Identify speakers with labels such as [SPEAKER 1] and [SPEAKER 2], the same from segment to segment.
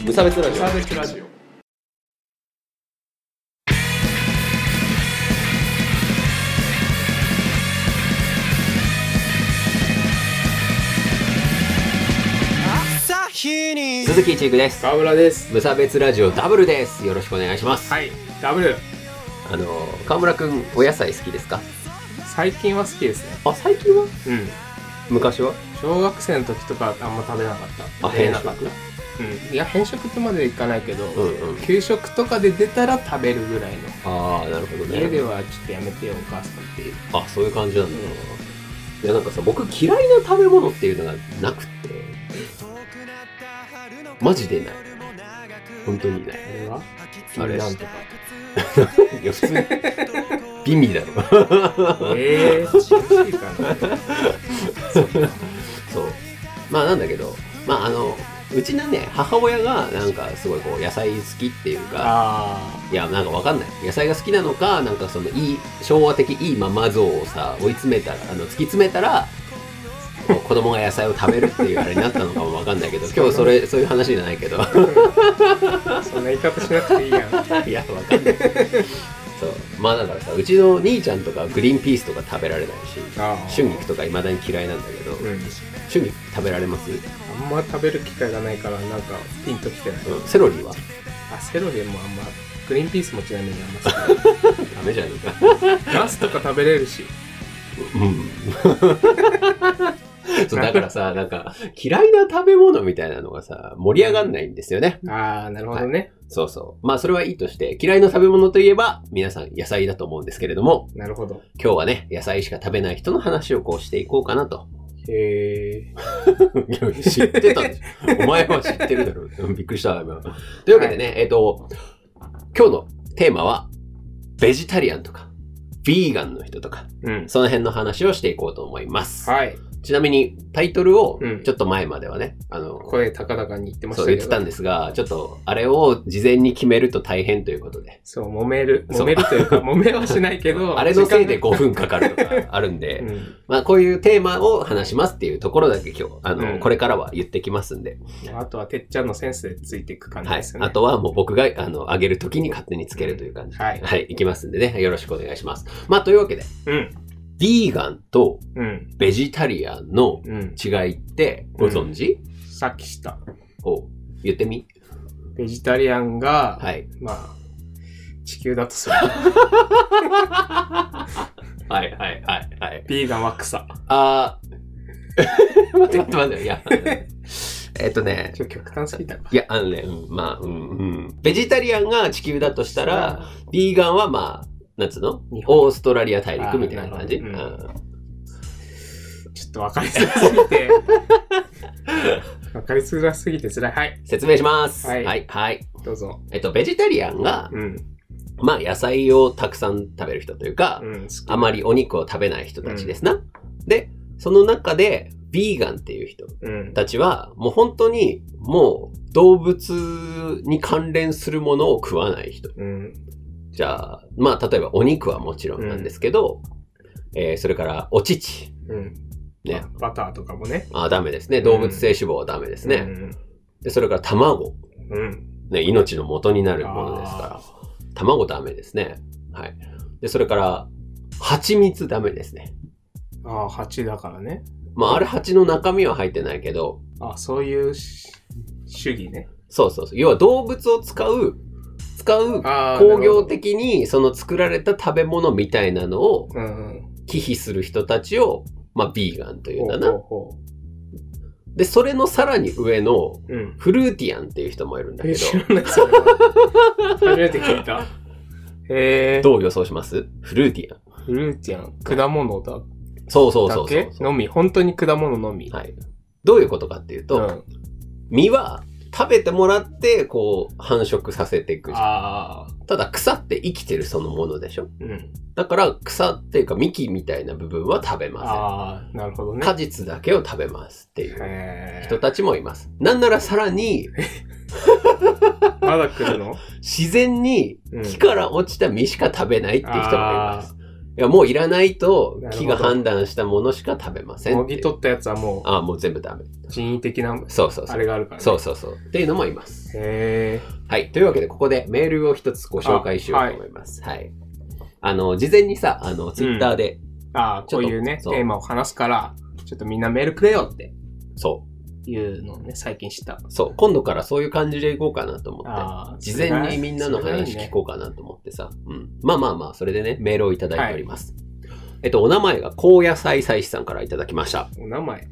[SPEAKER 1] 無差別ラジオ。
[SPEAKER 2] 無差別ラジオ。
[SPEAKER 1] 鈴木一育です。
[SPEAKER 2] 川村です。
[SPEAKER 1] 無差別ラジオダブルです。よろしくお願いします。
[SPEAKER 2] はい、ダブル。
[SPEAKER 1] 川村くんお野菜好きですか？
[SPEAKER 2] 最近は好きですね。
[SPEAKER 1] あ、最近は？
[SPEAKER 2] うん。
[SPEAKER 1] 昔は？
[SPEAKER 2] 小学生の時とかあんま食べなかった。
[SPEAKER 1] あ、変色？
[SPEAKER 2] うん。いや、変色ってまでいかないけど、
[SPEAKER 1] うんうん、
[SPEAKER 2] 給食とかで出たら食べるぐらいの。
[SPEAKER 1] ああ、なるほどね。
[SPEAKER 2] 家ではちょっとやめてよお母さんっていう。
[SPEAKER 1] あ、そういう感じなんだな。いや、なんかさ、僕嫌いな食べ物っていうのがなくて、マジでない。本当にない。
[SPEAKER 2] あれは？なんとか。
[SPEAKER 1] いや、普通に美味だろ。
[SPEAKER 2] 楽しいかな。
[SPEAKER 1] そう。まあなんだけど、まあうちのね、母親がなんかすごいこう野菜好きっていうか、いやなんかわかんない。野菜が好きなのか、なんかその昭和的いいママ像をさ、追い詰めたら、突き詰めたら、子供が野菜を食べるっていうあれになったのかもわかんないけど、今日そういう話じゃないけど。そ
[SPEAKER 2] んな言い方しなくていいやん。
[SPEAKER 1] いや、わかんない。そう。まあだからさ、うちの兄ちゃんとかグリーンピースとか食べられないし、春菊とか未だに嫌いなんだけど、春菊食べられます？
[SPEAKER 2] あんま食べる機会がないからなんかピンときてない。
[SPEAKER 1] セロリは？
[SPEAKER 2] セロリもあんま、グリーンピースもちなみにあんま好き。
[SPEAKER 1] ダメじゃねえか。
[SPEAKER 2] ナスとか食べれるし。
[SPEAKER 1] うん。そうだからさ、なんか嫌いな食べ物みたいなのがさ、盛り上がんないんですよね。
[SPEAKER 2] ああ、なるほどね、はい。
[SPEAKER 1] そうそう。まあそれはいいとして、嫌いな食べ物といえば皆さん野菜だと思うんですけれども。
[SPEAKER 2] なるほど。
[SPEAKER 1] 今日はね、野菜しか食べない人の話をこうしていこうかなと。
[SPEAKER 2] へ
[SPEAKER 1] ー。知ってたんですお前は知ってるだろう。びっくりした今。というわけでね、はい、今日のテーマはベジタリアンとかビーガンの人とか、その辺の話をしていこうと思います。
[SPEAKER 2] はい。
[SPEAKER 1] ちなみにタイトルをちょっと前まではね、
[SPEAKER 2] 声高々に言ってましたけど。
[SPEAKER 1] そう言ってたんですが、ちょっとあれを事前に決めると大変ということで。
[SPEAKER 2] そう、揉めるというか、揉めはしないけど。
[SPEAKER 1] あれのせいで5分かかるとかあるんで、まあこういうテーマを話しますっていうところだけ今日、これからは言ってきますんで。
[SPEAKER 2] あとはてっちゃんのセンスでついていく感じですよね。
[SPEAKER 1] はい。あとはもう僕が上げるときに勝手につけるという感じ。はい。はい。いきますんでね、よろしくお願いします。まあというわけで。ビーガンとベジタリアンの違いってご存知？
[SPEAKER 2] さっきした。
[SPEAKER 1] 言ってみ。
[SPEAKER 2] ベジタリアンが、はい、まあ、地球だとする。
[SPEAKER 1] はいはいはいはい。
[SPEAKER 2] ビーガンは草。
[SPEAKER 1] 待って。いや。
[SPEAKER 2] 極端すぎた。
[SPEAKER 1] いや、ベジタリアンが地球だとしたら、ビーガンはまあ、なんつうの？オーストラリア大陸みたいな感じ？ちょ
[SPEAKER 2] っと分かりづらすぎて。分かりづらすぎて辛い。はい。
[SPEAKER 1] 説明します。はい。はい。
[SPEAKER 2] どうぞ。
[SPEAKER 1] ベジタリアンが、まあ野菜をたくさん食べる人というか、あまりお肉を食べない人たちですな。で、その中で、ビーガンっていう人たちは、もう本当に、もう動物に関連するものを食わない人。じゃあ、まあ、例えばお肉はもちろんなんですけど、それからお乳。
[SPEAKER 2] ね。バターとかもね。
[SPEAKER 1] ダメですね。動物性脂肪はダメですね。で、それから卵。ね、命の元になるものですから。卵ダメですね。はい。で、それから、蜂蜜ダメですね。
[SPEAKER 2] 蜂だからね。
[SPEAKER 1] まあ、あれ蜂の中身は入ってないけど。
[SPEAKER 2] そういう主義ね。
[SPEAKER 1] そう。要は動物を使う工業的にその作られた食べ物みたいなのを忌避する人たちを、まあ、ビーガンというんだな。で、それのさらに上のフルーティアンっていう人もいるんだけど。
[SPEAKER 2] 知らないそれは初めて聞いた。
[SPEAKER 1] どう予想します？フルーティアン。
[SPEAKER 2] フルーティアン。果物だ。
[SPEAKER 1] そう。
[SPEAKER 2] のみ。本当に果物のみ。
[SPEAKER 1] はい。どういうことかっていうと、実は食べてもらって、こう、繁殖させていくじゃん。ただ、草って生きてるそのものでしょ？だから、草っていうか、幹みたいな部分は食べません。
[SPEAKER 2] なるほどね。
[SPEAKER 1] 果実だけを食べますっていう人たちもいます。なんならさらに、
[SPEAKER 2] まだ来るの？
[SPEAKER 1] 自然に木から落ちた実しか食べないっていう人もいます。 いや、もういらないと木が判断したものしか食べません。
[SPEAKER 2] もぎ取ったやつはもう。
[SPEAKER 1] もう全部ダメ。
[SPEAKER 2] 人為的な、
[SPEAKER 1] そうそうそう。
[SPEAKER 2] あれがあるからね。
[SPEAKER 1] そうそうそう。っていうのもいます。
[SPEAKER 2] へー。
[SPEAKER 1] はい。というわけで、ここでメールを一つご紹介しようと思います。はい。事前にさ、ツイッターで、
[SPEAKER 2] こういうね、テーマを話すから、ちょっとみんなメールくれよって。
[SPEAKER 1] そう。
[SPEAKER 2] いうのをね、最近知った。
[SPEAKER 1] そう。今度からそういう感じでいこうかなと思って。事前にみんなの話聞こうかなと思ってさ。うん。まあ、それでね、メールをいただいております。はい、お名前が高野菜祭司さんからいただきました。
[SPEAKER 2] お名前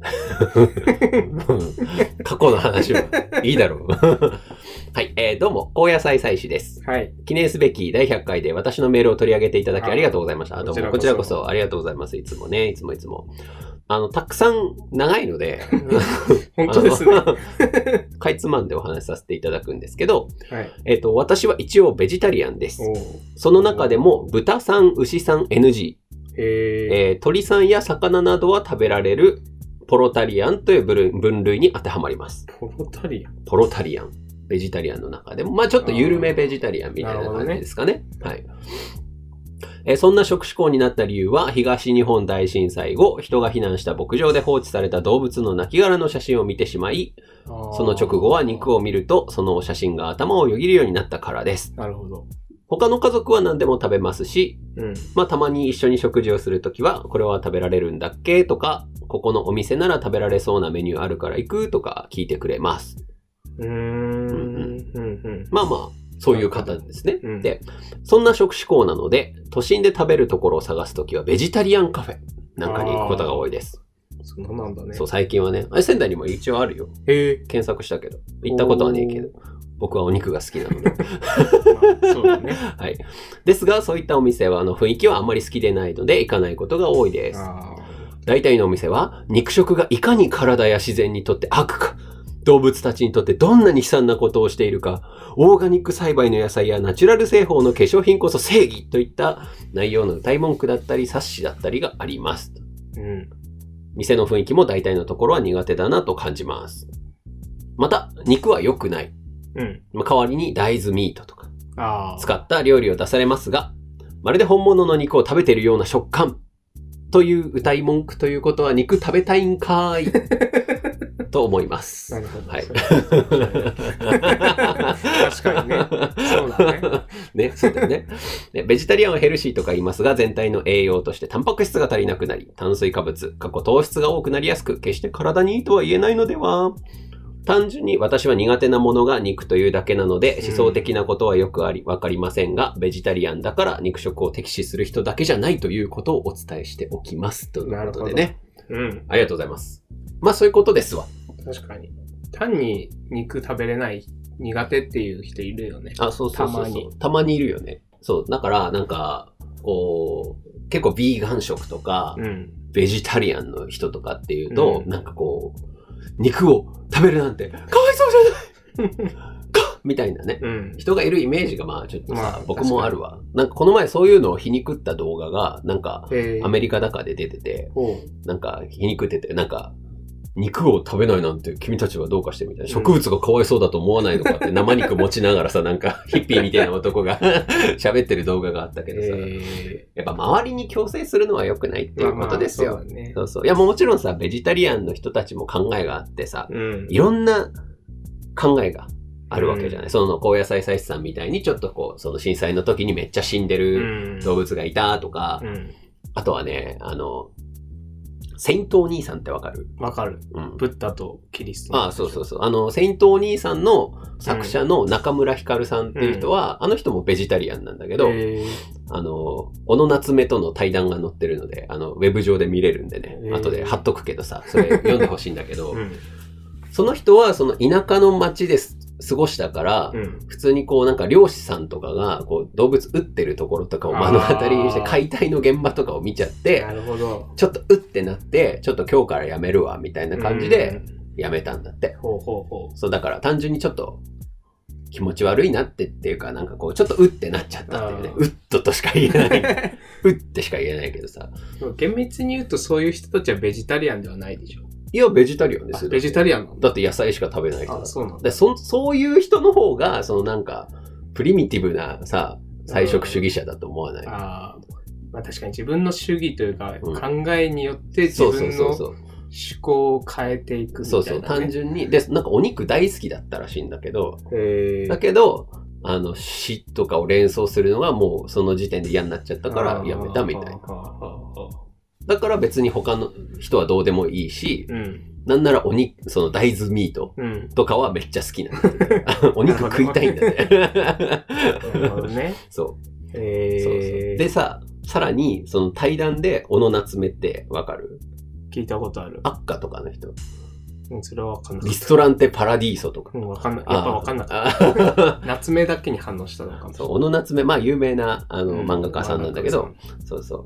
[SPEAKER 1] 過去の話はいいだろう。はい、どうも、高野菜祭司です。
[SPEAKER 2] はい。
[SPEAKER 1] 記念すべき第100回で私のメールを取り上げていただきありがとうございました。どうも、こちらこそありがとうございます。いつもね、いつも。たくさん長いので、
[SPEAKER 2] 本当ですね。
[SPEAKER 1] かいつまんでお話しさせていただくんですけど、
[SPEAKER 2] はい、
[SPEAKER 1] 私は一応ベジタリアンです。その中でも豚さん、牛さん NG、鳥さんや魚などは食べられるポロタリアンという分類に当てはまります。
[SPEAKER 2] ポロタリアン。
[SPEAKER 1] ベジタリアンの中でも、まあちょっと緩めベジタリアンみたいな感じですかね。はい。そんな食思考になった理由は、東日本大震災後、人が避難した牧場で放置された動物の亡骸の写真を見てしまい、その直後は肉を見ると、その写真が頭をよぎるようになったからです。
[SPEAKER 2] なるほど。
[SPEAKER 1] 他の家族は何でも食べますし、まあたまに一緒に食事をするときは、これは食べられるんだっけとか、ここのお店なら食べられそうなメニューあるから行くとか聞いてくれます。まあ、そういう方ですね。で、そんな食思考なので、都心で食べるところを探すときはベジタリアンカフェなんかに行くことが多いです。
[SPEAKER 2] そうなんだね。
[SPEAKER 1] そう、最近はね。仙台にも一応あるよ。検索したけど。行ったことはねえけど。僕はお肉が好きなので。
[SPEAKER 2] そうだね。
[SPEAKER 1] はい。ですが、そういったお店は雰囲気はあんまり好きでないので行かないことが多いです。大体のお店は肉食がいかに体や自然にとって悪か、動物たちにとってどんなに悲惨なことをしているか、オーガニック栽培の野菜やナチュラル製法の化粧品こそ正義といった内容の歌い文句だったり冊子だったりがあります。店の雰囲気も大体のところは苦手だなと感じます。また、肉は良くない。代わりに大豆ミートとか使った料理を出されますが、まるで本物の肉を食べているような食感という歌い文句ということは肉食べたいんかーいと思います。
[SPEAKER 2] なるほど。
[SPEAKER 1] はい。
[SPEAKER 2] 確かにね。そうだね。
[SPEAKER 1] ね、そうだよね。ベジタリアンはヘルシーとか言いますが、全体の栄養としてタンパク質が足りなくなり、炭水化物、糖質が多くなりやすく、決して体にいいとは言えないのでは。単純に私は苦手なものが肉というだけなので、思想的なことはよくわかりませんが、ベジタリアンだから肉食を敵視する人だけじゃないということをお伝えしておきます。ということでね。ありがとうございます。まあそういうことですわ。
[SPEAKER 2] 確かに。単に肉食べれない苦手っていう人いるよね。
[SPEAKER 1] そうたまにいるよね。そう。だから、結構ビーガン食とか、ベジタリアンの人とかっていうと、肉を食べるなんて、かわいそうじゃないみたいなね、人がいるイメージがちょっとさ、僕もあるわ。この前そういうのを皮肉った動画が、アメリカだかで出てて、皮肉ってて、肉を食べないなんて君たちはどうかしてみたいな。植物がかわいそうだと思わないのかって生肉持ちながらさ、ヒッピーみたいな男が喋ってる動画があったけどさ、やっぱ周りに強制するのは良くないっていうことですよ。そうそう。いやもちろんさ、ベジタリアンの人たちも考えがあってさ、いろんな考えがあるわけじゃない。その高野菜祭司さんみたいにちょっとその震災の時にめっちゃ死んでる動物がいたとか、あとはね、セイントお兄さんってわかる？
[SPEAKER 2] わかる。ブッダとキリスト。
[SPEAKER 1] そう。セイントお兄さんの作者の中村ひかるさんっていう人は、あの人もベジタリアンなんだけど、小野夏目との対談が載ってるので、ウェブ上で見れるんでね、後で貼っとくけどさ、それ読んでほしいんだけど、その人はその田舎の町で過ごしたから、普通に漁師さんとかが動物撃ってるところとかを目の当たりにして解体の現場とかを見ちゃって、
[SPEAKER 2] なるほど。
[SPEAKER 1] ちょっとってなって、ちょっと今日からやめるわみたいな感じでやめたんだって。そうだから単純にちょっと気持ち悪いなっていうかちょっとってなっちゃったっていうね。としか言えない。ってしか言えないけどさ。
[SPEAKER 2] 厳密に言うとそういう人たちはベジタリアンではないでしょ。
[SPEAKER 1] いや、ベジタリアンですよ。
[SPEAKER 2] ベジタリアン
[SPEAKER 1] だって野菜しか食べないから。
[SPEAKER 2] そうなんだ。
[SPEAKER 1] そういう人の方が、プリミティブなさ、菜食主義者だと思わない。
[SPEAKER 2] まあ確かに自分の主義というか、考えによって自分の思考を変えていくみたいな、ね。そうそう、
[SPEAKER 1] 単純に。で、なんかお肉大好きだったらしいんだけど、だけど、死とかを連想するのがもうその時点で嫌になっちゃったからやめたみたいな。だから別に他の人はどうでもいいし、なんならその大豆ミートとかはめっちゃ好きなんだ、ね。お肉食いたいんだね。
[SPEAKER 2] なるほどね。
[SPEAKER 1] そう。でさ、さらにその対談で小野夏目ってわかる？
[SPEAKER 2] 聞いたことある。
[SPEAKER 1] アッカとかの人。
[SPEAKER 2] それはわかんない。
[SPEAKER 1] リストランテパラディーソとか。
[SPEAKER 2] わかんない。やっぱわかんなかった。夏目だけに反応したのかもしれない。
[SPEAKER 1] そう、小野夏目、まあ有名な漫画家さんなんだけど、そうそう。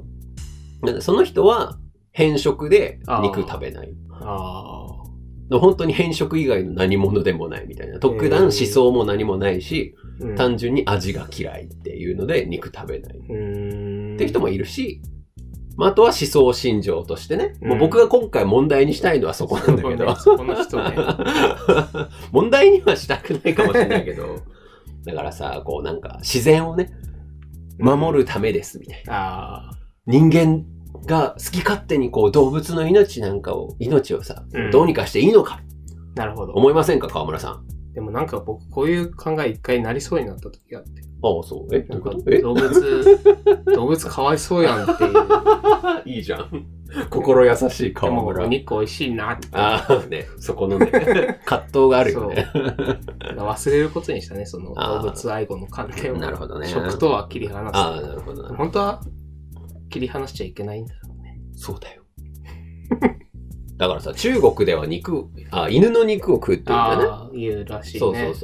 [SPEAKER 1] その人は偏食で肉食べない。本当に偏食以外の何者でもないみたいな。特段思想も何もないし、単純に味が嫌いっていうので肉食べない。っていう人もいるし、まあ、あとは思想信条としてね、もう僕が今回問題にしたいのはそこなんだけど、
[SPEAKER 2] そこの人ね。
[SPEAKER 1] 問題にはしたくないかもしれないけど、だからさ、こうなんか自然をね、守るためですみたいな。人間が好き勝手にこう動物の命をさ、どうにかしていいのか。
[SPEAKER 2] なるほど。
[SPEAKER 1] 思いませんか、川村さん。
[SPEAKER 2] でもなんか僕こういう考え一回なりそうになった時があって。
[SPEAKER 1] ああ、そう。どういうこと？
[SPEAKER 2] 動物かわいそうやんっていう。
[SPEAKER 1] いいじゃん。心優しい川村。
[SPEAKER 2] でもお肉美味しいなって。
[SPEAKER 1] ああ、ね、そこのね、葛藤があるよね。
[SPEAKER 2] 忘れることにしたね、その動物愛護の観点を。
[SPEAKER 1] なるほどね。
[SPEAKER 2] 食とは切り離す。
[SPEAKER 1] ああ、なるほど。
[SPEAKER 2] 本当は切り離しちゃいけないんだろうね。
[SPEAKER 1] そうだよ。だからさ、中国では犬の肉を食うって言うんだよ
[SPEAKER 2] ね。言うらしいね。
[SPEAKER 1] そう。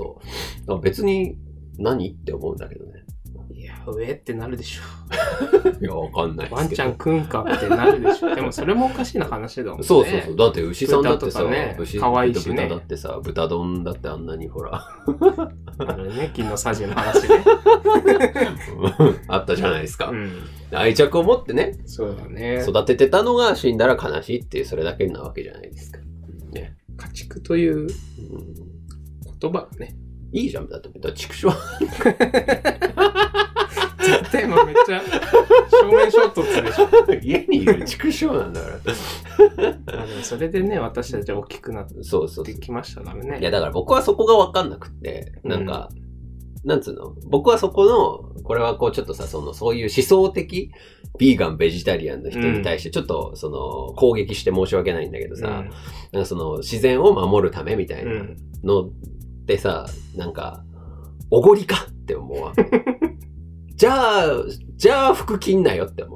[SPEAKER 1] 別に何って思うんだけどね。
[SPEAKER 2] いや、ってなるでしょ。
[SPEAKER 1] いや、わかんないですけど。
[SPEAKER 2] ワンちゃん食うんかってなるでしょ。でもそれもおかしな話だもんね。
[SPEAKER 1] そう。だって牛さんだってさ、
[SPEAKER 2] 牛かわいいしね。
[SPEAKER 1] 豚だってさ、豚丼だってあんなにほら。
[SPEAKER 2] あれね、金のさじの話ね。
[SPEAKER 1] あったじゃないですか。愛着を持ってね。
[SPEAKER 2] そうだね。
[SPEAKER 1] 育ててたのが死んだら悲しいっていう、それだけなわけじゃないですか。ね。
[SPEAKER 2] 家畜という言葉がね。
[SPEAKER 1] いいじゃん。だって、畜生。
[SPEAKER 2] 絶対もうめっちゃ正面衝突でしょ。
[SPEAKER 1] 家にいる畜生なんだから。
[SPEAKER 2] でもそれでね、私たちは大きくなってきましたからね。
[SPEAKER 1] いや、だから僕はそこが分かんなくって、なんか、なんつうの？僕はそこの、これはこうちょっとさ、そういう思想的、ビーガン、ベジタリアンの人に対してちょっと攻撃して申し訳ないんだけどさ、なんか自然を守るためみたいなのってさ、なんか、おごりかって思うわ。じゃあ服着んなよって思う。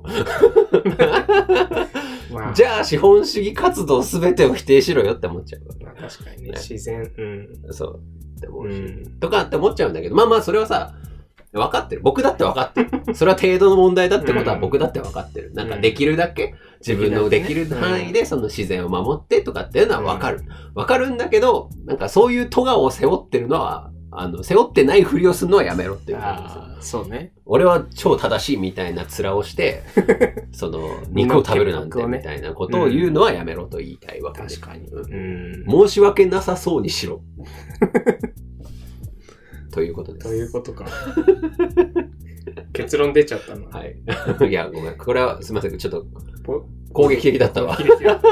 [SPEAKER 1] じゃあ資本主義活動すべてを否定しろよって思っちゃう。
[SPEAKER 2] まあ確かにね。自然、
[SPEAKER 1] そうって思うし、とかって思っちゃうんだけど、まあそれはさ、分かってる。僕だって分かってる。それは程度の問題だってことは僕だって分かってる。なんかできるだけ自分のできる範囲でその自然を守ってとかっていうのは分かる。分かるんだけど、なんかそういう咎を背負ってるのは、背負ってないふりをするのはやめろっていうことですよ。
[SPEAKER 2] そうね。
[SPEAKER 1] 俺は超正しいみたいな面をして、肉を食べるなんてみたいなことを言うのはやめろと言いたいわけで。
[SPEAKER 2] 確かに。
[SPEAKER 1] 申し訳なさそうにしろ。ということです。
[SPEAKER 2] ということか。結論出ちゃったの。
[SPEAKER 1] はい。いや、ごめん。これはすみません。ちょっと攻撃的だったわ。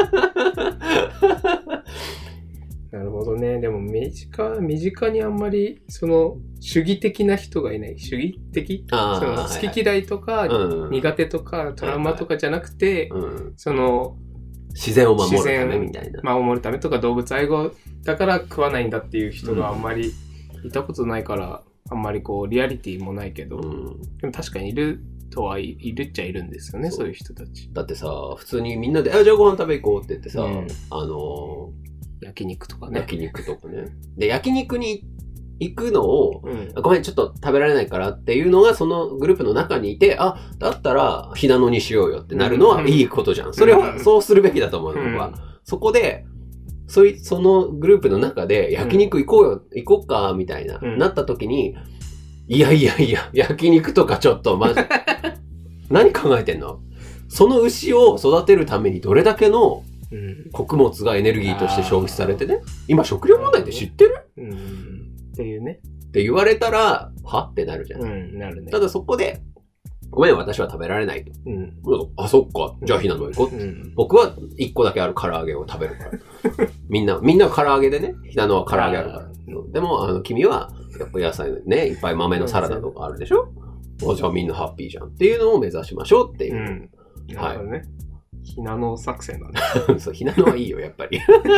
[SPEAKER 2] なるほどね。でも身近にあんまり主義的な人がいない。主義的？好き嫌いとか、苦手とかトラウマとかじゃなくて、
[SPEAKER 1] 自然を守るためみたいな。
[SPEAKER 2] 守るためとか動物愛護だから食わないんだっていう人があんまりいたことないから、あんまりリアリティもないけど、でも確かにいるっちゃいるんですよね、そういう人たち。
[SPEAKER 1] だってさ、普通にみんなで、じゃあご飯食べ行こうって言ってさ、
[SPEAKER 2] 焼肉とかね。
[SPEAKER 1] で、焼肉に行くのを、ごめん、ちょっと食べられないからっていうのがそのグループの中にいて、だったら、ひなのにしようよってなるのはいいことじゃん。それは、そうするべきだと思うの、僕は。そこで、そのグループの中で、焼肉行こうか、みたいな、なった時に、いや、焼肉とかちょっと、マジ、何考えてんの？その牛を育てるためにどれだけの穀物がエネルギーとして消費されてね。今食料問題って知ってる？
[SPEAKER 2] っていうね。
[SPEAKER 1] って言われたら、はってなるじゃん。
[SPEAKER 2] なるね。
[SPEAKER 1] ただそこで、 ごめん、私は食べられないと。あ、そっか。じゃあ、ひなの行こう。僕は1個だけある唐揚げを食べるから。みんな唐揚げでね、ひなのは唐揚げあるから。でも、君は、やっぱ野菜ね、いっぱい豆のサラダとかあるでしょ？じゃあみんなハッピーじゃんっていうのを目指しましょうっていう。
[SPEAKER 2] なるほどね。ひなの作戦だね。
[SPEAKER 1] そう、ひなのはいいよ、やっぱり。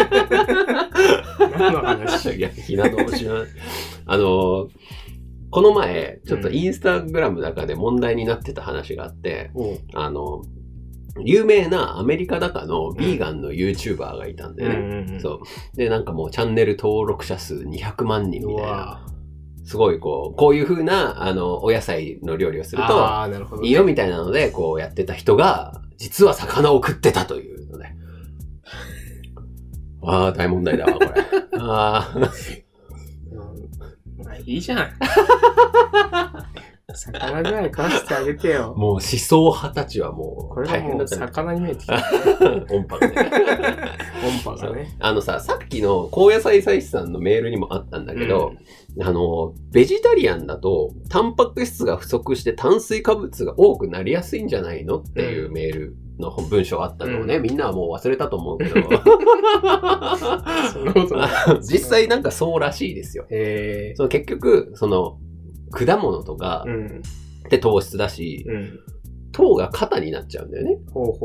[SPEAKER 2] 何の話？
[SPEAKER 1] いや、ひなのを知らない。この前、ちょっとインスタグラムの中で問題になってた話があって、有名なアメリカだかのビーガンの YouTuber がいたんでね。そう。で、なんかもうチャンネル登録者数200万人みたいな。すごいこういう風な、お野菜の料理をすると、いいよみたいなので、こうやってた人が、実は魚を食ってたというので。大問題だわ、これ。
[SPEAKER 2] まあいいじゃん。魚ぐらい食わせてあげてよ。
[SPEAKER 1] もう思想派たちはもう大変だった。
[SPEAKER 2] これがもう魚に見えてきた、ね。
[SPEAKER 1] 音波がね。
[SPEAKER 2] 音波がね。
[SPEAKER 1] さっきの高野菜祭司さんのメールにもあったんだけど、ベジタリアンだと、タンパク質が不足して炭水化物が多くなりやすいんじゃないのっていうメールの文章あったのをね、みんなはもう忘れたと思うけど。
[SPEAKER 2] そんなことない。
[SPEAKER 1] 実際なんかそうらしいですよ。結局、果物とかって糖質だし、糖が肩になっちゃうんだよね。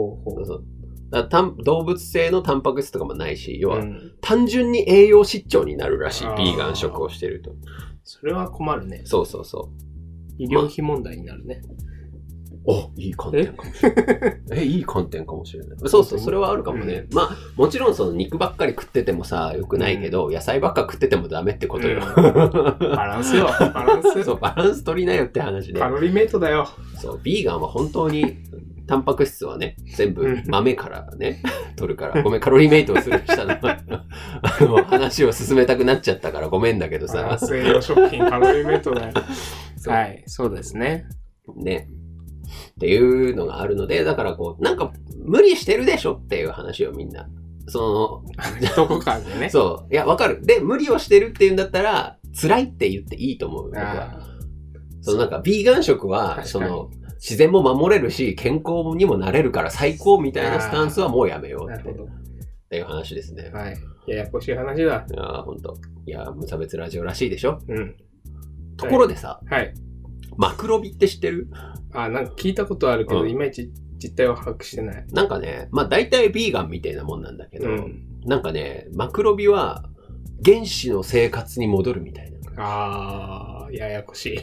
[SPEAKER 1] 動物性のタンパク質とかもないし、要は単純に栄養失調になるらしい、ビーガン食をしてると。
[SPEAKER 2] それは困るね。
[SPEAKER 1] そう。
[SPEAKER 2] 医療費問題になるね。
[SPEAKER 1] いい観点かもしれない。いい観点かもしれない。そう、それはあるかもね。まあ、もちろん肉ばっかり食っててもさ、良くないけど、野菜ばっか食っててもダメってことよ。
[SPEAKER 2] バランスよ、バランス。
[SPEAKER 1] そう、バランス取りなよって話で。
[SPEAKER 2] カロリーメイトだよ。
[SPEAKER 1] そう、ビーガンは本当に、タンパク質はね、全部豆からね、取るから。ごめん、カロリーメイトをするしたの話を進めたくなっちゃったからごめんだけどさ。
[SPEAKER 2] バランス栄養食品、カロリーメイトだよ。はい、そうですね。
[SPEAKER 1] ね。っていうのがあるので、だからなんか無理してるでしょっていう話をみんな。
[SPEAKER 2] どこかでね。
[SPEAKER 1] そう。いや、わかる。で、無理をしてるっていうんだったら、辛いって言っていいと思う。僕は。なんか、ビーガン食は、自然も守れるし、健康にもなれるから最高みたいなスタンスはもうやめようっていう話ですね。
[SPEAKER 2] はい。ややこしい話だ。
[SPEAKER 1] いや、ほんと。いや、無差別ラジオらしいでしょ。ところでさ、マクロビって知ってる？
[SPEAKER 2] なんか聞いたことあるけど、いまいち実態は把握してない。
[SPEAKER 1] なんかね、まあ大体ビーガンみたいなもんなんだけど、なんかね、マクロビは原始の生活に戻るみたいな。
[SPEAKER 2] ややこしい。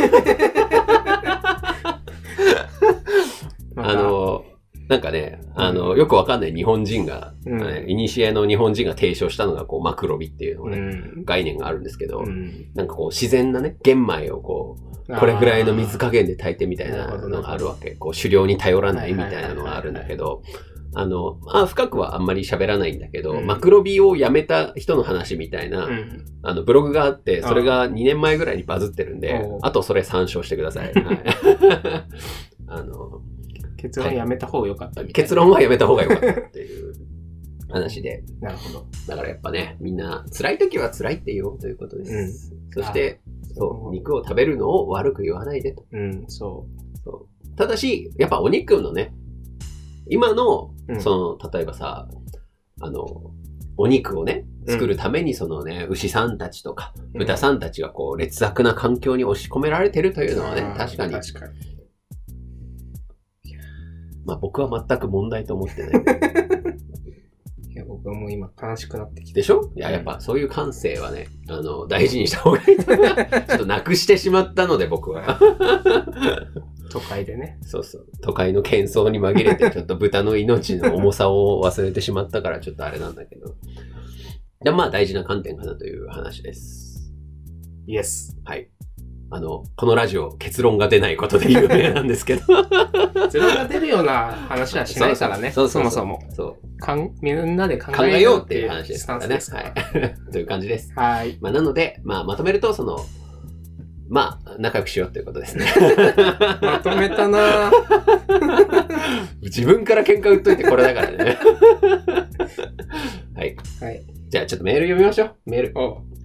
[SPEAKER 1] なんかね、よくわかんない日本人が、いにしえの日本人が提唱したのが、マクロビっていうのね、概念があるんですけど、なんか自然なね、玄米をこれぐらいの水加減で炊いてみたいなのがあるわけ。狩猟に頼らないみたいなのがあるんだけど、深くはあんまり喋らないんだけど、マクロビをやめた人の話みたいな、ブログがあって、それが2年前ぐらいにバズってるんで、あとそれ参照してください。
[SPEAKER 2] 結論やめた方が良かったみたいな。
[SPEAKER 1] 結論はやめた方が良かったっていう話で。
[SPEAKER 2] なるほど。
[SPEAKER 1] だからやっぱね、みんな辛い時は辛いって言おうということです。そして、肉を食べるのを悪く言わないでと。ただし、やっぱお肉のね、今の、例えばさ、お肉をね、作るために牛さんたちとか、豚さんたちが劣悪な環境に押し込められてるというのはね、確かに。まあ僕は全く問題と思ってない。
[SPEAKER 2] いや、僕はもう今悲しくなってきて。
[SPEAKER 1] でしょ？いや、やっぱそういう感性はね、大事にした方がいい。ちょっとなくしてしまったので僕は。
[SPEAKER 2] 都会でね。
[SPEAKER 1] そう。都会の喧騒に紛れて、ちょっと豚の命の重さを忘れてしまったから、ちょっとあれなんだけど。でまあ大事な観点かなという話です。
[SPEAKER 2] イエス。
[SPEAKER 1] はい。このラジオ、結論が出ないことで有名なんですけど。
[SPEAKER 2] 結論が出るような話はしないからね。そもそも。みんなで考えようっていう話ですからね。
[SPEAKER 1] はい。という感じです。
[SPEAKER 2] はい。
[SPEAKER 1] まあ、なので、まとめると、仲良くしようということですね。
[SPEAKER 2] まとめたな
[SPEAKER 1] 自分から喧嘩売っといてこれだからね。はい。じゃあちょっとメール読みましょう。メール。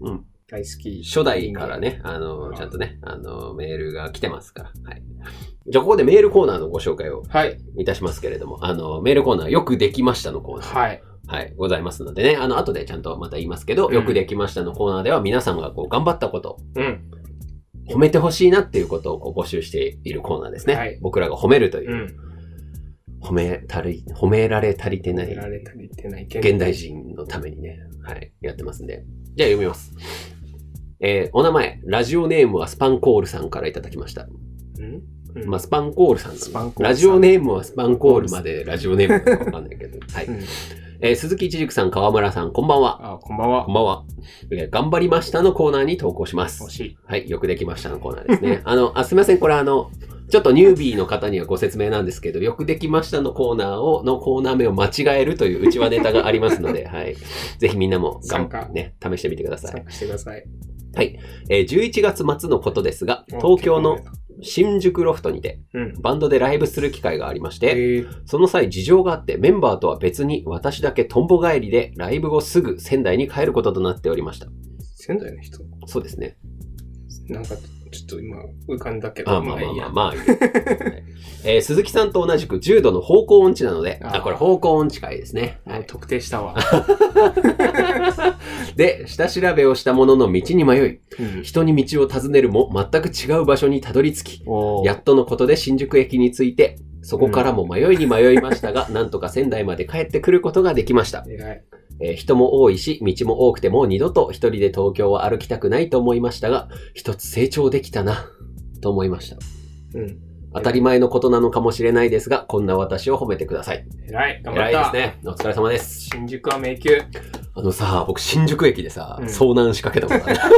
[SPEAKER 2] 大好き。
[SPEAKER 1] 初代からね、ちゃんとね、メールが来てますから。はい。じゃあ、ここでメールコーナーのご紹介をいたしますけれども、メールコーナー、よくできましたのコーナー。
[SPEAKER 2] はい。
[SPEAKER 1] はい、ございますのでね、後でちゃんとまた言いますけど、よくできましたのコーナーでは皆様がこう頑張ったこと、褒めてほしいなっていうことをこう募集しているコーナーですね。はい、僕らが褒めるという、褒められ足りてない、現代人のためにね、はい、やってますんで。じゃあ読みます。お名前、ラジオネームはスパンコールさんからいただきました。まあ、スパンコールさんの、ラジオネームはスパンコールまでラジオネームかわかんないけど。はい。鈴木一軸さん、川村さん、こんばんは。
[SPEAKER 2] こんばんは。
[SPEAKER 1] こんばんは。頑張りましたのコーナーに投稿します。はい、よくできましたのコーナーですね。すみません、これちょっとニュービーの方にはご説明なんですけど、よくできましたのコーナーのコーナー名を間違えるという内輪ネタがありますので、はい。ぜひみんなも試してみてください。
[SPEAKER 2] 参加してください。
[SPEAKER 1] はい。11月末のことですが、東京の新宿ロフトにて、バンドでライブする機会がありまして、その際事情があってメンバーとは別に私だけトンボ帰りでライブ後すぐ仙台に帰ることとなっておりました。
[SPEAKER 2] 仙台の人？
[SPEAKER 1] そうですね。
[SPEAKER 2] なんかちょっと今浮かんだけど、
[SPEAKER 1] まあ鈴木さんと同じく重度の方向音痴なので、これ方向音痴会ですね。
[SPEAKER 2] 特定したわ。
[SPEAKER 1] で、下調べをしたものの道に迷い、人に道を尋ねるも全く違う場所にたどり着き、やっとのことで新宿駅に着いて、そこからも迷いに迷いましたが、なんとか仙台まで帰ってくることができました。人も多いし、道も多くてもう二度と一人で東京は歩きたくないと思いましたが、一つ成長できたな、と思いました。当たり前のことなのかもしれないですが、こんな私を褒めてください。
[SPEAKER 2] 偉い、頑張った。
[SPEAKER 1] 偉いですね。お疲れ様です。
[SPEAKER 2] 新宿は迷宮。
[SPEAKER 1] 僕新宿駅でさ、遭難しかけたことある。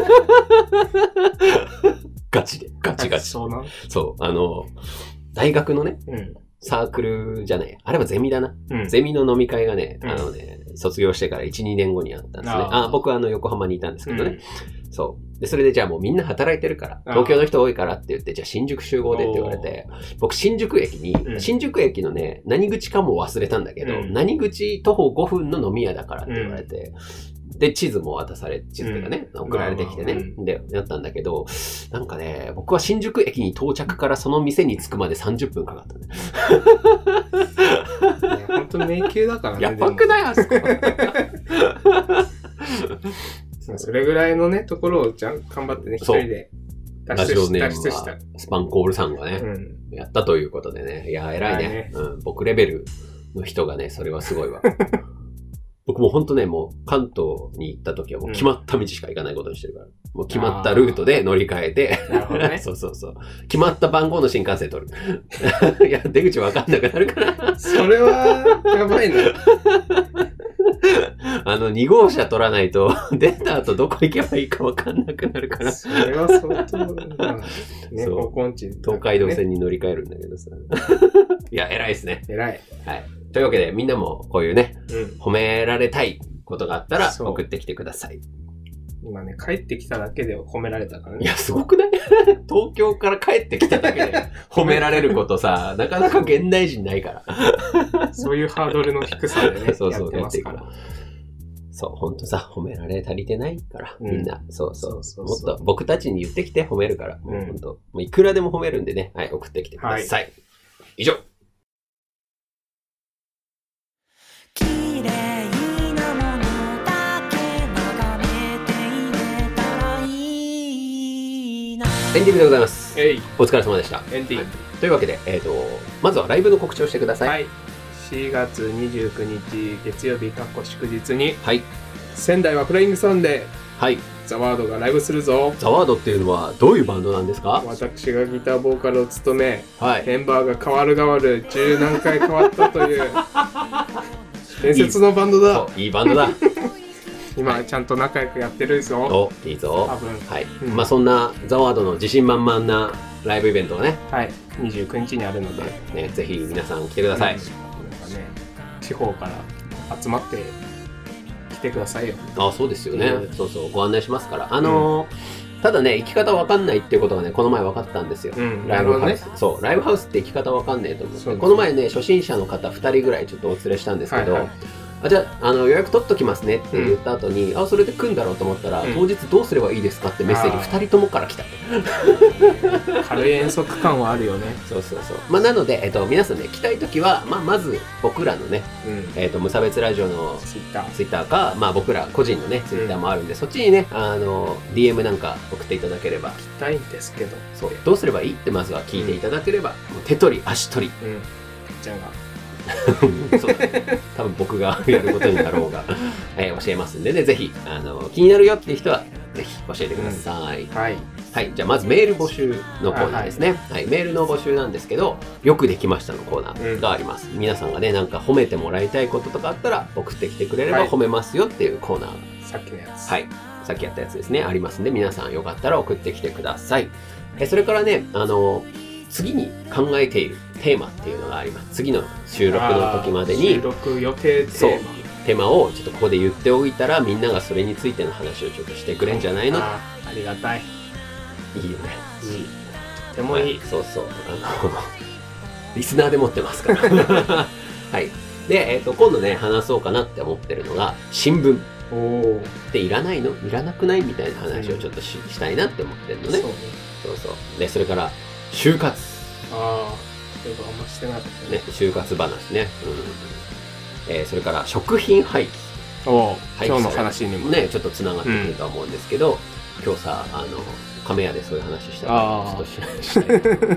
[SPEAKER 1] ガチで、ガチ。
[SPEAKER 2] 遭難？
[SPEAKER 1] そう、大学のね、サークルじゃない。あれはゼミだな。ゼミの飲み会がね、卒業してから1、2年後にあったんですね。僕は横浜にいたんですけどね。そう。で、それでじゃあもうみんな働いてるから、東京の人多いからって言って、じゃあ新宿集合でって言われて、僕新宿駅のね、何口かも忘れたんだけど、何口徒歩5分の飲み屋だからって言われて、で、地図も渡され、地図がね、送られてきてね、で、やったんだけど、なんかね、僕は新宿駅に到着からその店に着くまで30分かかったね。
[SPEAKER 2] 本当に迷宮だからね。
[SPEAKER 1] やばくないあそこ。
[SPEAKER 2] それぐらいのね、ところを頑張ってね、一人で
[SPEAKER 1] ラジオネームはスパンコールさんがね、やったということでね。いや、偉いね。僕レベルの人がね、それはすごいわ。僕もほんとね、もう関東に行った時はもう決まった道しか行かないことにしてるから。もう決まったルートで乗り換えて、
[SPEAKER 2] なるほどね。
[SPEAKER 1] そう。決まった番号の新幹線取る。いや、出口わかんなくなるから。
[SPEAKER 2] それは、やばいな。
[SPEAKER 1] 2号車取らないと、出た後どこ行けばいいかわかんなくなるから。
[SPEAKER 2] それは相当な、ね、方向音痴、ね。
[SPEAKER 1] 東海道線に乗り換えるんだけどさ。いや、偉いですね。
[SPEAKER 2] 偉い。
[SPEAKER 1] はい。というわけで、みんなもこういうね、褒められたいことがあったら送ってきてください。
[SPEAKER 2] 今ね、帰ってきただけで褒められたからね。
[SPEAKER 1] いや、すごくない？東京から帰ってきただけで褒められることさ、なかなか現代人ないから。
[SPEAKER 2] そういうハードルの低さでね、
[SPEAKER 1] そう
[SPEAKER 2] やってますから。
[SPEAKER 1] そう、ほんとさ、褒められ足りてないから、みんな。そう。もっと僕たちに言ってきて褒めるから、ほんと。もういくらでも褒めるんでね、はい、送ってきてください。以上。エンディングでございます。お疲れ様でした。
[SPEAKER 2] エンディング。
[SPEAKER 1] というわけで、まずはライブの告知をしてください。
[SPEAKER 2] はい。4月29日月曜日祝日に、
[SPEAKER 1] はい。
[SPEAKER 2] 仙台はフライングサンデ
[SPEAKER 1] ー。はい。
[SPEAKER 2] ザワードがライブするぞ。
[SPEAKER 1] ザワードっていうのはどういうバンドなんですか？
[SPEAKER 2] 私がギターボーカルを務め、メンバーが変わる10何回変わったという伝説のバンドだ。
[SPEAKER 1] いいバンドだ。
[SPEAKER 2] 今ちゃんと仲良くやってるぞ。
[SPEAKER 1] いいぞ。
[SPEAKER 2] 多分。
[SPEAKER 1] はい。まあそんなザワードの自信満々なライブイベントがね。
[SPEAKER 2] はい。29日にあるので、
[SPEAKER 1] ね、ぜひ皆さん来てください。
[SPEAKER 2] なんかね、地方から集まって来てくださいよ。
[SPEAKER 1] そうですよね。そうご案内しますから。ただね、行き方わかんないっていうことがね、この前分かったんですよ。ライブハウス。そう、ライブハウスって行き方わかんないと思って。この前ね、初心者の方2人ぐらいちょっとお連れしたんですけど、 じゃあ、予約取っときますねって言った後に、それで来るんだろうと思ったら、当日どうすればいいですかってメッセージ2人ともから来た。
[SPEAKER 2] 軽い遠足感はあるよね。
[SPEAKER 1] そうそうそう。まあ、なので、皆さんね、来たいときは、まず僕らのね、無差別ラジオのツイッターか、僕ら個人のね、ツイッターもあるんで、そっちにね、DM なんか送っていただければ。
[SPEAKER 2] 来たいんですけど。
[SPEAKER 1] そう。どうすればいいってまずは聞いていただければ、もう手取り、足取り。
[SPEAKER 2] じゃあ
[SPEAKER 1] そうだね、多分僕がやることになろうが、教えますんでね、ぜひ気になるよっていう人はぜひ教えてください。
[SPEAKER 2] はい、
[SPEAKER 1] はい、じゃあまずメール募集のコーナーですね。はい、メールの募集なんですけど、よくできましたのコーナーがあります。皆さんがね、なんか褒めてもらいたいこととかあったら送ってきてくれれば褒めますよっていうコーナー、
[SPEAKER 2] さっきのやつ、
[SPEAKER 1] はい、さっきやったやつですね、ありますんで、皆さんよかったら送ってきてください。それからね、次に考えているテーマっていうのがあります。次の収録の時までに
[SPEAKER 2] 収録予定
[SPEAKER 1] テーマをちょっとここで言っておいたら、みんながそれについての話をちょっとしてくれんじゃないの。
[SPEAKER 2] ありがたい。
[SPEAKER 1] いいよね。
[SPEAKER 2] とてもいい。
[SPEAKER 1] そうそう。リスナーで持ってますから。はい。で、今度ね、話そうかなって思ってるのが、新聞。っていらないの？いらなくない？みたいな話をちょっとしたいなって思ってるのね。そうそう。で、それから、就活。
[SPEAKER 2] そういえばあんましてなかった
[SPEAKER 1] ね。就活話ね。それから、食品廃棄。
[SPEAKER 2] 今日の話にも
[SPEAKER 1] ね、ちょっとつながってくるとは思うんですけど、今日さ、亀屋でそういう話したら、ちょっとしたいと思って。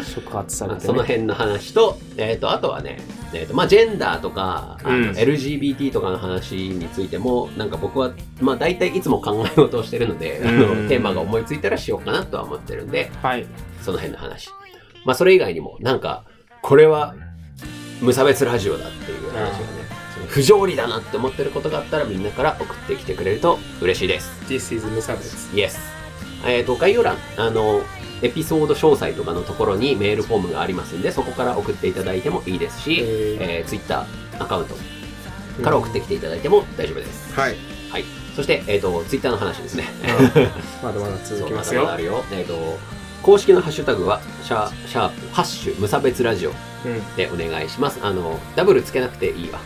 [SPEAKER 2] 触発されて、ね。
[SPEAKER 1] その辺の話と、あとはね、ジェンダーとか、LGBT とかの話についても、なんか僕は、大体いつも考え事をしてるので、テーマが思いついたらしようかなとは思ってるんで、その辺の話。それ以外にも、なんか、これは無差別ラジオだっていう話がね、不条理だなって思ってることがあったら、みんなから送ってきてくれると嬉しいです。
[SPEAKER 2] This is 無差別。
[SPEAKER 1] Yes。概要欄、エピソード詳細とかのところにメールフォームがありますんで、そこから送っていただいてもいいですし、Twitter アカウントから送ってきていただいても大丈夫です。
[SPEAKER 2] はい。
[SPEAKER 1] はい。そして、Twitter の話ですね。
[SPEAKER 2] まだまだ続きますよ。
[SPEAKER 1] まだあるよ。公式のハッシュタグは、シャープ、ハッシュ、無差別ラジオでお願いします。ダブルつけなくていいわ。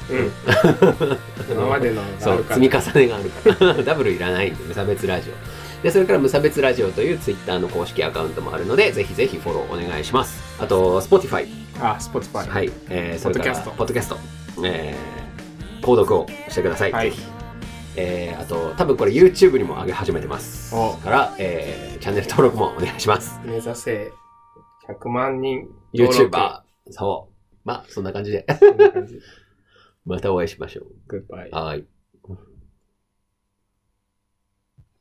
[SPEAKER 2] 今までの
[SPEAKER 1] そう積み重ねがあるからダブルいらないんで、無差別ラジオで、それから無差別ラジオというツイッターの公式アカウントもあるので、ぜひぜひフォローお願いします。あと Spotify、
[SPEAKER 2] Spotify、
[SPEAKER 1] はい、それからポッドキャスト、購読をしてください、ぜひ。あと多分これ YouTube にも上げ始めてますから、チャンネル登録もお願いします。
[SPEAKER 2] 目指せ100万人
[SPEAKER 1] YouTuber。そう、そんな感じでまたお会いしましょう。
[SPEAKER 2] グッバイ。
[SPEAKER 1] はい。